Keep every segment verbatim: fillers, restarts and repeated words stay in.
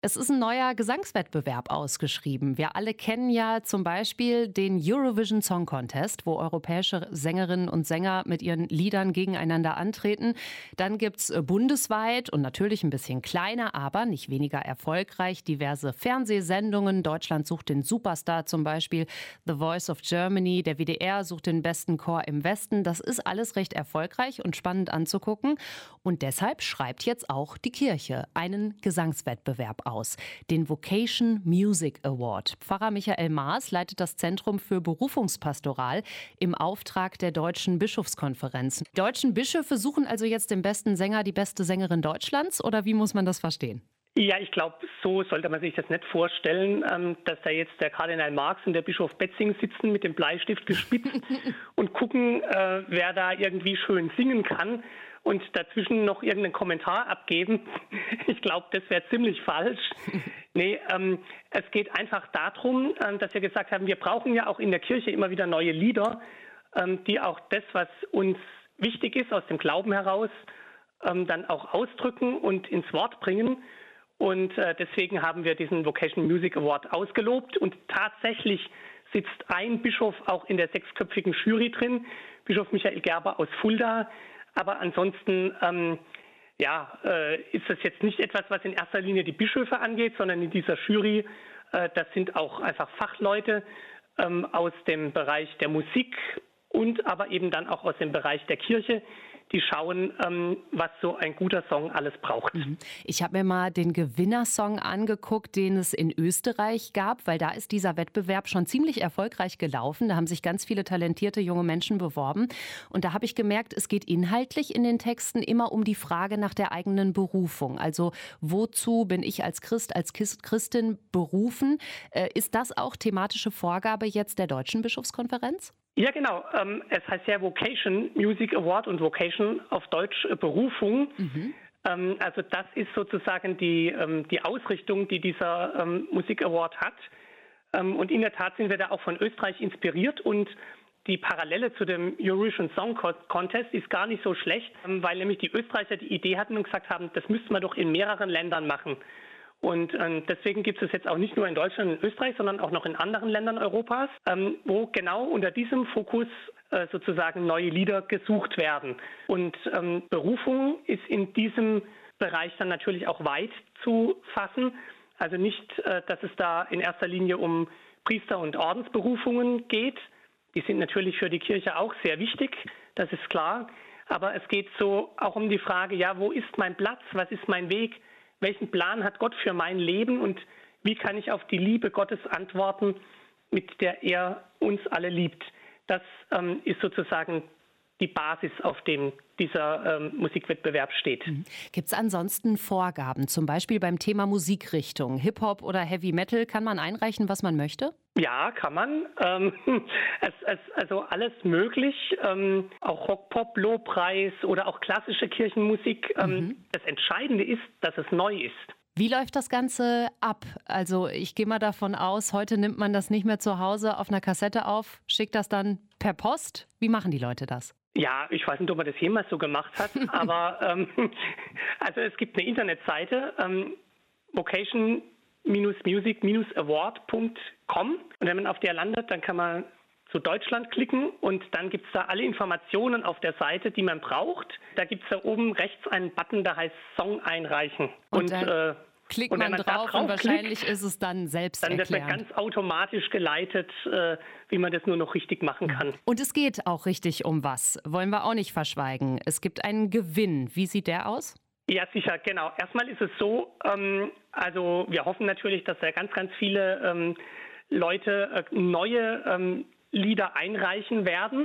Es ist ein neuer Gesangswettbewerb ausgeschrieben. Wir alle kennen ja zum Beispiel den Eurovision Song Contest, wo europäische Sängerinnen und Sänger mit ihren Liedern gegeneinander antreten. Dann gibt's äh, bundesweit und natürlich ein bisschen kleiner, aber nicht weniger erfolgreich diverse Fernsehsendungen. Deutschland sucht den Superstar zum Beispiel, The Voice of Germany, der W D R sucht den besten Chor im Westen. Das ist alles recht erfolgreich und spannend anzugucken. Und deshalb schreibt jetzt auch die Kirche einen Gesangswettbewerb aus, den Vocation Music Award. Pfarrer Michael Maas leitet das Zentrum für Berufungspastoral im Auftrag der Deutschen Bischofskonferenz. Die deutschen Bischöfe suchen also jetzt den besten Sänger, die beste Sängerin Deutschlands, oder wie muss man das verstehen? Ja, ich glaube, so sollte man sich das nicht vorstellen, ähm, dass da jetzt der Kardinal Marx und der Bischof Betzing sitzen mit dem Bleistift gespitzt und gucken, äh, wer da irgendwie schön singen kann und dazwischen noch irgendeinen Kommentar abgeben. Ich glaube, das wäre ziemlich falsch. Nee, ähm, es geht einfach darum, ähm, dass wir gesagt haben, wir brauchen ja auch in der Kirche immer wieder neue Lieder, ähm, die auch das, was uns wichtig ist, aus dem Glauben heraus, ähm, dann auch ausdrücken und ins Wort bringen. Und äh, deswegen haben wir diesen Vocation Music Award ausgelobt. Und tatsächlich sitzt ein Bischof auch in der sechsköpfigen Jury drin, Bischof Michael Gerber aus Fulda. Aber ansonsten ähm, ja, äh, ist das jetzt nicht etwas, was in erster Linie die Bischöfe angeht, sondern in dieser Jury, äh, das sind auch einfach Fachleute ähm, aus dem Bereich der Musik und aber eben dann auch aus dem Bereich der Kirche, die schauen, ähm, was so ein guter Song alles braucht. Ich habe mir mal den Gewinnersong angeguckt, den es in Österreich gab, weil da ist dieser Wettbewerb schon ziemlich erfolgreich gelaufen. Da haben sich ganz viele talentierte junge Menschen beworben. Und da habe ich gemerkt, es geht inhaltlich in den Texten immer um die Frage nach der eigenen Berufung. Also wozu bin ich als Christ, als Christin berufen? Äh, ist das auch thematische Vorgabe jetzt der Deutschen Bischofskonferenz? Ja, genau. Ähm, es heißt ja Vocation Music Award und Vocation auf Deutsch äh, Berufung. Mhm. Ähm, also das ist sozusagen die, ähm, die Ausrichtung, die dieser ähm, Musik Award hat. Ähm, und in der Tat sind wir da auch von Österreich inspiriert und die Parallele zu dem Eurovision Song Contest ist gar nicht so schlecht, ähm, weil nämlich die Österreicher die Idee hatten und gesagt haben, das müssten wir doch in mehreren Ländern machen. Und ähm, deswegen gibt es jetzt auch nicht nur in Deutschland und Österreich, sondern auch noch in anderen Ländern Europas, ähm, wo genau unter diesem Fokus äh, sozusagen neue Lieder gesucht werden. Und ähm, Berufung ist in diesem Bereich dann natürlich auch weit zu fassen. Also nicht, äh, dass es da in erster Linie um Priester- und Ordensberufungen geht. Die sind natürlich für die Kirche auch sehr wichtig, das ist klar. Aber es geht so auch um die Frage, ja, wo ist mein Platz, was ist mein Weg? Welchen Plan hat Gott für mein Leben und wie kann ich auf die Liebe Gottes antworten, mit der er uns alle liebt? Das ähm, ist sozusagen die Basis, auf dem dieser ähm, Musikwettbewerb steht. Mhm. Gibt es ansonsten Vorgaben, zum Beispiel beim Thema Musikrichtung? Hip-Hop oder Heavy Metal, kann man einreichen, was man möchte? Ja, kann man. Ähm, es, es, also alles möglich. Ähm, auch Rock, Pop, Lobpreis oder auch klassische Kirchenmusik. Ähm, mhm. Das Entscheidende ist, dass es neu ist. Wie läuft das Ganze ab? Also ich gehe mal davon aus, heute nimmt man das nicht mehr zu Hause auf einer Kassette auf, schickt das dann per Post. Wie machen die Leute das? Ja, ich weiß nicht, ob man das jemals so gemacht hat, aber ähm, also es gibt eine Internetseite, ähm, Vocation Music Award Punkt com, und wenn man auf der landet, dann kann man zu Deutschland klicken und dann gibt es da alle Informationen auf der Seite, die man braucht. Da gibt es da oben rechts einen Button, der heißt Song einreichen. Und, und äh, klickt man, man drauf, drauf und wahrscheinlich klickt, ist es dann selbst Dann wird man ganz automatisch geleitet, äh, wie man das nur noch richtig machen kann. Und es geht auch richtig um was, wollen wir auch nicht verschweigen. Es gibt einen Gewinn. Wie sieht der aus? Ja, sicher, genau. Erstmal ist es so, ähm, also wir hoffen natürlich, dass da ganz, ganz viele ähm, Leute äh, neue ähm, Lieder einreichen werden.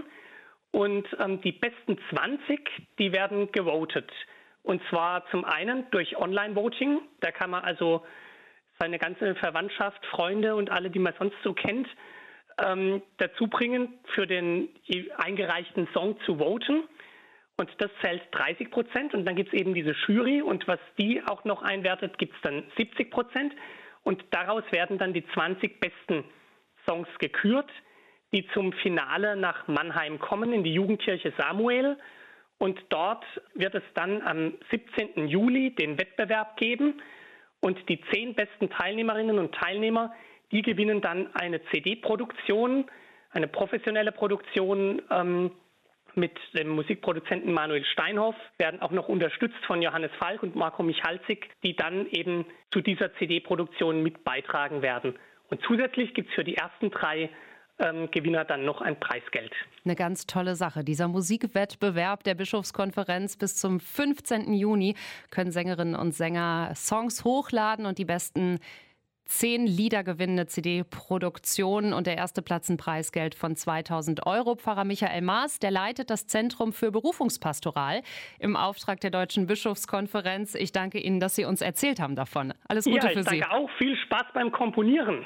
Und ähm, die besten zwanzig, die werden gewotet. Und zwar zum einen durch Online-Voting. Da kann man also seine ganze Verwandtschaft, Freunde und alle, die man sonst so kennt, ähm, dazu bringen, für den eingereichten Song zu voten. Und das zählt dreißig Prozent. Und dann gibt es eben diese Jury. Und was die auch noch einwertet, gibt es dann siebzig Prozent. Und daraus werden dann die zwanzig besten Songs gekürt, die zum Finale nach Mannheim kommen, in die Jugendkirche Samuel. Und dort wird es dann am siebzehnten Juli den Wettbewerb geben. Und die zehn besten Teilnehmerinnen und Teilnehmer, die gewinnen dann eine C D-Produktion, eine professionelle Produktion ähm, mit dem Musikproduzenten Manuel Steinhoff, werden auch noch unterstützt von Johannes Falk und Marco Michalzik, die dann eben zu dieser C D-Produktion mit beitragen werden. Und zusätzlich gibt es für die ersten drei ähm, Gewinner dann noch ein Preisgeld. Eine ganz tolle Sache. Dieser Musikwettbewerb der Bischofskonferenz bis zum fünfzehnten Juni können Sängerinnen und Sänger Songs hochladen und die besten zehn Lieder gewinnende C D-Produktion und der erste Platz ein Preisgeld von zweitausend Euro. Pfarrer Michael Maas, der leitet das Zentrum für Berufungspastoral im Auftrag der Deutschen Bischofskonferenz. Ich danke Ihnen, dass Sie uns erzählt haben davon. Alles Gute ja, für Sie. Ich danke auch. Viel Spaß beim Komponieren.